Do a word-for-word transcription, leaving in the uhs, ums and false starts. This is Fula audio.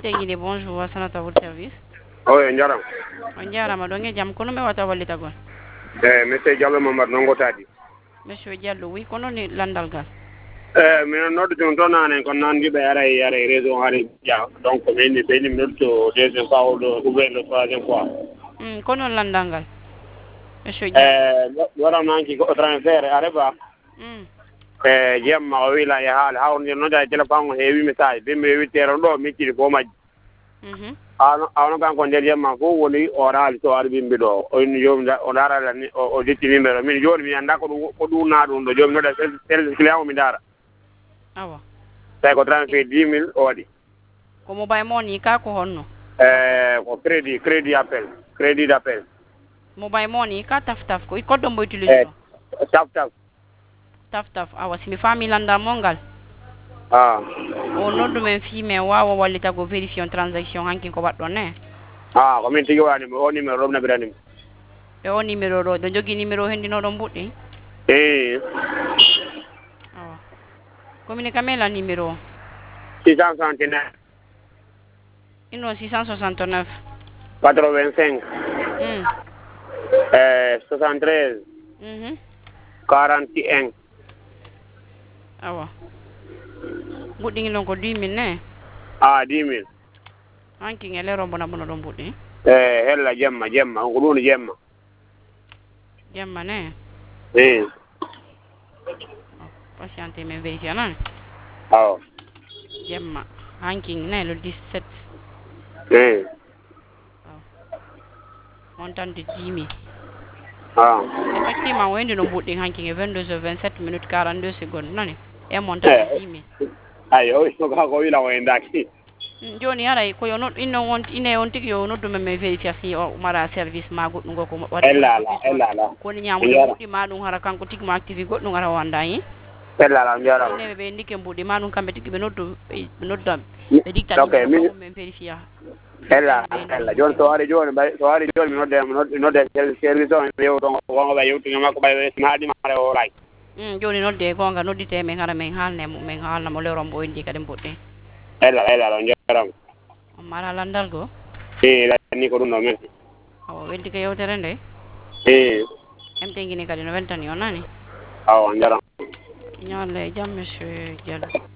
Guinée, bonjour, Sanata votre service. Oui, Ndiaram. On jarama ɗon e jaam kono mi wata wallitagol. Eh, monsieur Diallo Mamadou Nongo Tadi. Monsieur Diallo, oui, kono ni landal gal. Eh, min noddu tun to nane kon nandiɓe ara yara réseau haari ja donc min ɓeyni mi noddu deuxième fois oɗo oubien le troisième fois. Mm, kono landal ngal. Monsieur Diallo. Eh, waɗananki ko transfert areba. Mm. Eh, jemma o wila e haala hawde nodda téléphone o heewi message ɓe mi wittere ɗo miccidi fo majji. Mhm. awno awno kanko nder jemma fof woni o raali so ari bimbi ɗo oyno jomum o darala ni o detti numéro min joni mi anda ko ɗum ko ɗum na ɗum ɗo joni noɗa service client o mi dara awa tawi ko transfert dix mille o waɗi ko mobile money ka ko honno e ko crédit crédit appel crédit d' appel mobile money ka taf taf ko kodɗo mbo utilise e ɗo taf taf taf taf awa simi faami landal mo ngal a o noddu men fi men wawa wallitago vérifion transaction hanki ko waɗɗon ne a komin tigi wanimo o numéro ɗom nabiranimo e o numéro ɗo ɗo jogui numéro hendinoɗon mbuɗɗi e awa commune kamela numéro o six cent soixante neuf ino six cent soixante-neuf quatre-vingt-cinq mm. e soixante-treize Mhm. quarante et un awa mbuɗɗi ɗon ko dix mille ne a dix mille hanki ngel e rombo nabono ɗon mbuɗɗi e hella jemma jemma ko ɗum jemma jamma ne e patiente men vérifié nani aw jamma hanki ne le dix-sept e montante dix mille a effectivement o hendi no mbuɗɗi hanki e vingt-deux heures vingt-sept minutes quarante-deux secondes nani e montante dix mille ayi o wino ka ko wila o e ndaki Mm, joni haray koyo no inno on ine on tigi yo noddu men men vérification o mara service ma goɗɗum go ko waɗi ellala ellala koni ñamude mbuɗɗi ma ɗum hara kanko tigi ma activé goɗɗum ara o anda yi ellala jarama ne ɓe ndike mbuɗi ma ɗum kamɓe tigi ɓe noddu ɓe nodda ɓe dicta ok min men vérifier ella ella joni so ari joni ɓay so ari joni mi nodde mi nodde service o yew ton wonko ɓay yewtigi makko ɓay mi haɗima ara o ray Mm, joni nodde gonga noddite men hara men haalne men haalnamo lewrombo indi kadi mbuɗɗi ellala ellala jarama on mara landal go i lani ko ɗum ɗo men awa welti ko yewtere nde i em tengini kadi no weltani o nani awa jarama ñalle jam monsieur Diallo